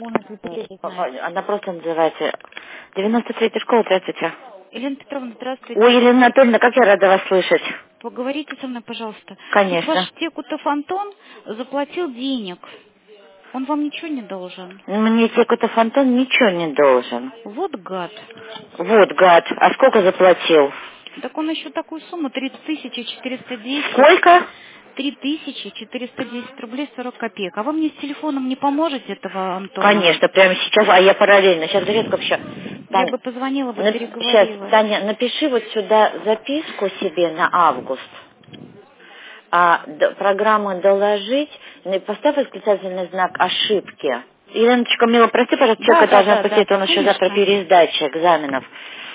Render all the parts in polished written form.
Он ответить не знает. Она просто называется 93-я школа, здравствуйте. Елена Петровна, здравствуйте. Ой, Елена Анатольевна, как я рада вас слышать. Поговорите со мной, пожалуйста. Вот Конечно. ваш Текутов Антон заплатил денег. Он вам ничего не должен. Мне Текутов Антон ничего не должен. Вот гад. Вот, гад. А сколько заплатил? Так он еще такую сумму, 3410. Сколько? 3410 рублей 40 копеек. А вы мне с телефоном не поможете этого Антона? Конечно, прямо сейчас, а я параллельно. Сейчас зарядка еще. Я бы позвонила, бы Сейчас, переговорила. Таня, напиши вот сюда записку себе на август. Программу «Доложить», поставь восклицательный знак «Ошибки». Еленочка, мило, прости, пожалуйста, человека должна пустить, он еще завтра конечно. пересдача экзаменов.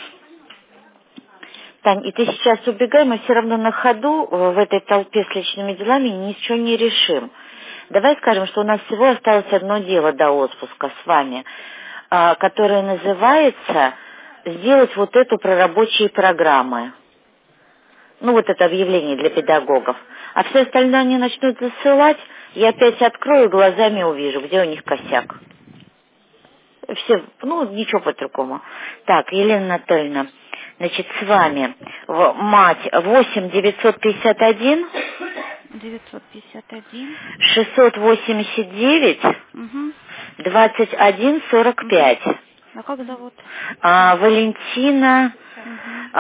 Тань, и ты сейчас убегай, мы все равно на ходу в этой толпе с личными делами ничего не решим. Давай скажем, что у нас всего осталось одно дело до отпуска с вами, которое называется «Сделать вот эту про рабочие программы». Ну, вот это объявление для педагогов. А все остальное они начнут засылать, я опять открою, глазами увижу, где у них косяк. Все, ну, ничего по-другому. Так, Елена Анатольевна, значит, с вами мать 8 951 951. 689 Угу. 21 Угу. 45. А как зовут? Валентина, Угу.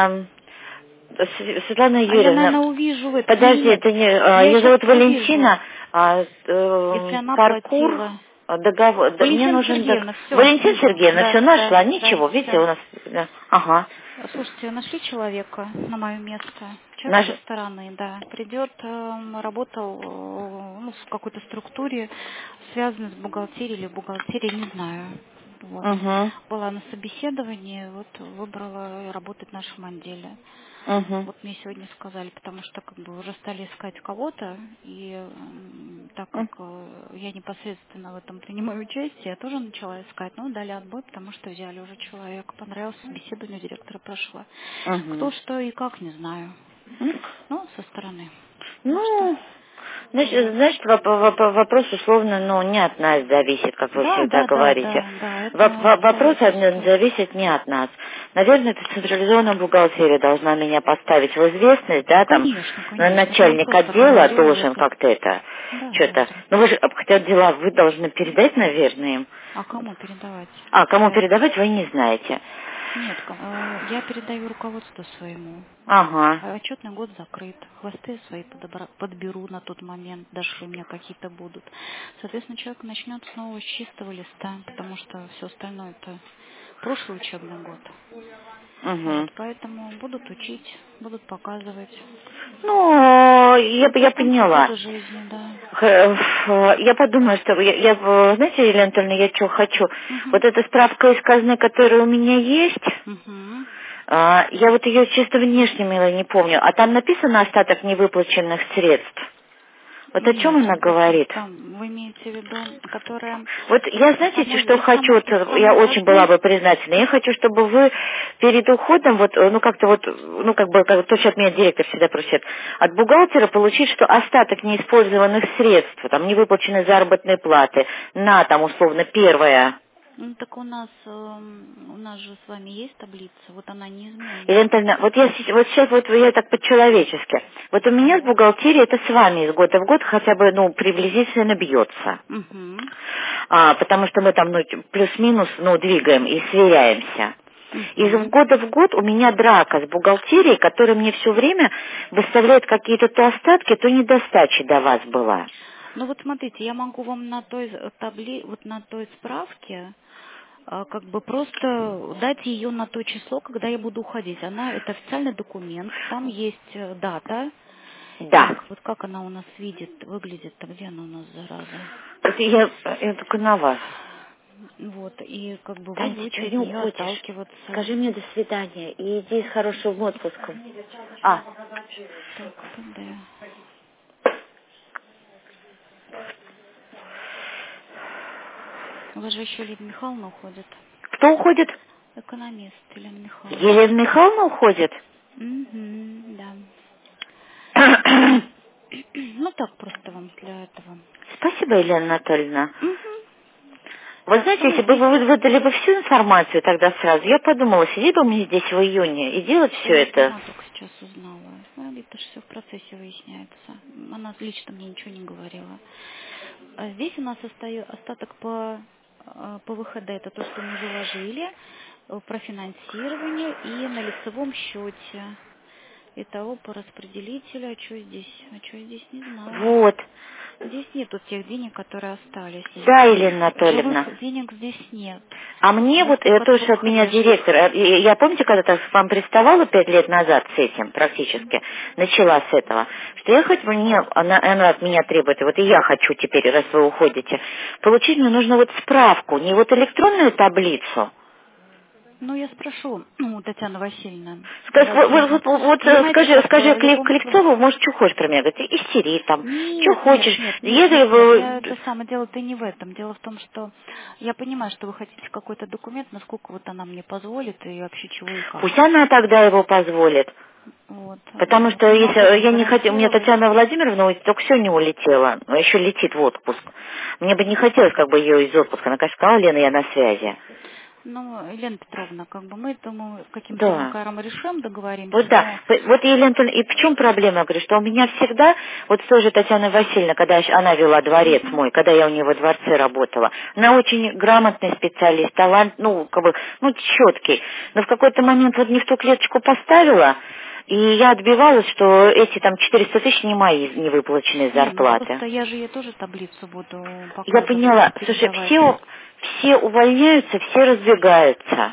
Светлана А я, наверное, Юрьевна, увижу это. подожди, Нет, это не, я ее сейчас зовут увижу, Валентина, если она паркур, платила. договор, мне Валентина нужен Сергеевна, все, Валентина вижу. Сергеевна, Да, все да, нашла, да, ничего, видите, все. у нас, да, ага, Слушайте, нашли человека на мое место. Человек наш, со стороны, да. Придет, работал ну, в какой-то структуре, связанной с бухгалтерией или бухгалтерией, не знаю. Вот. угу, Была на собеседовании, вот выбрала работать в нашем отделе. угу, Вот мне сегодня сказали, потому что как бы уже стали искать кого-то, и так как я непосредственно в этом принимаю участие, я тоже начала искать, но дали отбой, потому что взяли уже человека, понравилось собеседование, директора прошла. Кто угу. что и как, не знаю, ну, со стороны. Так что, Ну, вот. значит, вопрос условно, ну, не от нас зависит, как вы Да, всегда да, да, говорите. да, да, это Вопрос обстоятельства. зависит не от нас. Наверное, это централизованная бухгалтерия должна меня поставить в известность, да, там, Конечно, конечно, это нам начальник просто отдела говорила должен это. как-то это, Да, да, что-то. да. Ну, вы же, хотя дела вы должны передать, наверное, им. А кому передавать? Кому Я передавать, вы не знаете. Нет, я передаю руководству своему. Ага. Отчетный год закрыт. Хвосты свои подберу на тот момент, даже если у меня какие-то будут. Соответственно, человек начнет снова с чистого листа, потому что все остальное это прошлый учебный год. Угу. Вот, поэтому будут учить, будут показывать. Ну, я Потом по поняла. ходу жизни, да. Я подумаю, что знаете, Елена Анатольевна, я что хочу. Угу. Вот эта справка из казны, которая у меня есть, Угу. я вот ее чисто внешне, мило, не помню. А там написано остаток невыплаченных средств. Вот о чем Нет, она говорит? там вы имеете в виду, которая Вот я, знаете, что хочу, вот, из я самой очень была казны. бы признательна. Я хочу, чтобы вы перед уходом, вот, ну как-то вот, ну как бы, как то, что от меня директор всегда просит, от бухгалтера получить, что остаток неиспользованных средств, там, невыплаченной заработной платы на, там, условно, первое. Ну так у нас же с вами есть таблица, вот она неизменна. Елена Анатольевна, вот вот сейчас вот я так по-человечески. Вот у меня с Да. бухгалтерией это с вами из года в год хотя бы, ну, приблизительно бьется. Угу. Потому что мы там, ну, плюс-минус, ну, двигаем и сверяемся. Из Угу. года в год у меня драка с бухгалтерией, которая мне все время выставляет какие-то то остатки, то недостачи до вас была. Ну вот смотрите, я могу вам на той вот на той справке как бы просто дать ее на то число, когда я буду уходить. Это официальный документ, там есть дата. Да. Вот как она у нас выглядит, где она у нас, зараза? Вот я только на вас. Вот, и как бы вы Тань, ты будете что от не нее уходишь? отталкиваться. Скажи мне до свидания и иди с хорошим отпуском. Так, ПД. У вас же еще Лидия Михайловна уходит. Кто уходит? Экономист Елена Михайловна. Елена Михайловна уходит? Угу, да. Ну так просто вам для этого. Спасибо, Елена Анатольевна. Угу. Вы знаете, Ну, если бы здесь вы выдали бы всю информацию тогда сразу, я подумала, сидеть бы мне здесь в июне и делать все я это. сама только сейчас узнала. Ну, это же все в процессе выясняется. Она лично мне ничего не говорила. А здесь у нас остаток по ВХД. Это то, что мы заложили, профинансирование и на лицевом счете. Итого по распределителю. А что здесь, не знаю. Вот. Здесь нету тех денег, которые остались. Да, Елена Анатольевна. Живых денег здесь нет. А мне Здесь вот, только тоже от меня ВХДшных. директор, я помните, когда-то к вам приставала 5 лет назад с этим практически, начала с этого, что я хоть мне, она от меня требует, и вот и я хочу теперь, раз вы уходите, получить мне нужно вот справку, не вот электронную таблицу. Ну, я спрошу, Татьяна Васильевна. Скажешь, Давайте нужно... Понимаете, как скажи в любом случае... Клевцову, может, что хочешь про меня, говорит, истери там, что Нет, нет, хочешь. нет, нет, Если нет, нет. Я бы, это самое дело-то не в этом. Дело в том, что я понимаю, что вы хотите какой-то документ, насколько вот она мне позволит и вообще чего и как. пусть она тогда его позволит. Вот. Потому что Не если могу вам я не хотела, у меня гарантировать. Татьяна Владимировна только сегодня улетела, но еще летит в отпуск. Мне бы не хотелось как бы ее из отпуска. Она, конечно, сказала, Лена, я на связи. Ну, Елена Петровна, как бы мы, думаю, каким-то Да. макаром решим, Вот договоримся, да. но... Вот, Елена Анатольевна, и в чем проблема? Я говорю, что у меня всегда, вот тоже Татьяна Васильевна, когда она вела дворец Мгм. мой, когда я у нее во дворце работала, она очень грамотный специалист, талант, четкий. Но в какой-то момент вот не в ту клеточку поставила, и я отбивалась, что эти там 400 тысяч не мои, не выплаченные Не, ну зарплаты. просто я же ей тоже таблицу буду Я показывать и поняла. Слушай, передавать. все увольняются, все разбегаются.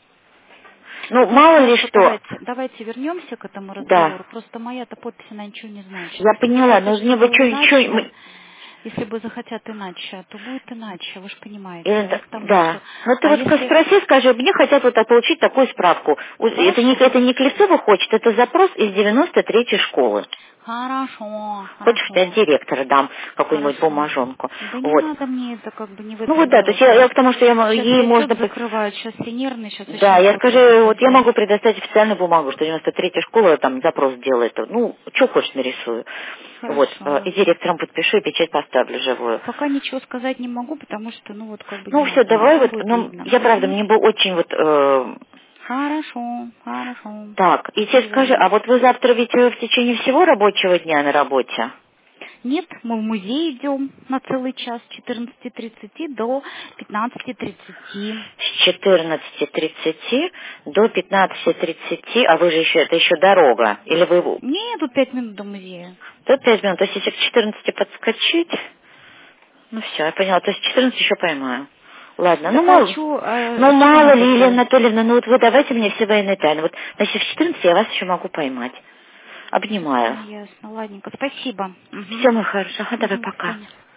Ну, Ну мало ли хорошо, что. давайте вернемся к этому Да. разговору. Просто моя-то подпись, она ничего не значит. Я Если поняла, но захочет, мне бы было что... иначе, если бы захотят иначе, то будет иначе, вы же понимаете. Я к тому, Да. что... Ну ты А вот если... спроси, скажи, мне хотят вот так получить такую справку. Хорошо. Это не Клецова хочет, это запрос из 93-й школы. Хорошо, Хочешь, я хорошо, директора дам какую-нибудь хорошо. бумажонку. Да не Вот. надо мне это, как бы не в Ну этом вот да, то дело. есть я к тому, что Сейчас ей можно... отчет закрывают, сейчас все нервные, сейчас Да, еще я что-то скажу, вот я это. могу предоставить официальную бумагу, что 93-я школа там запрос делает. Ну, что хочешь нарисую. Вот, Хорошо. и директором подпишу, и печать поставлю живую. Пока ничего сказать не могу, потому что, ну вот как бы не Ну все, могу. давай Все вот, будет ну, видно. я правда, Мгм. мне бы очень вот... Хорошо, хорошо. так, и теперь скажи, а Договорились. вот вы завтра ведь в течение всего рабочего дня на работе? Нет, мы в музей идем на целый час с 14:30 до 15:30. С 14:30 до 15:30, а вы же еще, это еще дорога, или вы... Мне тут 5 минут до музея. Тут 5 минут, то есть если к 14 подскочить, ну все, я поняла, то есть 14 еще поймаю. Ладно, Так а что, ну что вы мало ли, Елена хотите? Анатольевна, ну вот вы давайте мне все военные тайны. Вот, значит, в 14 я вас еще могу поймать. Обнимаю. Ясно, ладненько. Спасибо. Все, Угу. мой хороший, ага, давай Угу, до пока. свидания.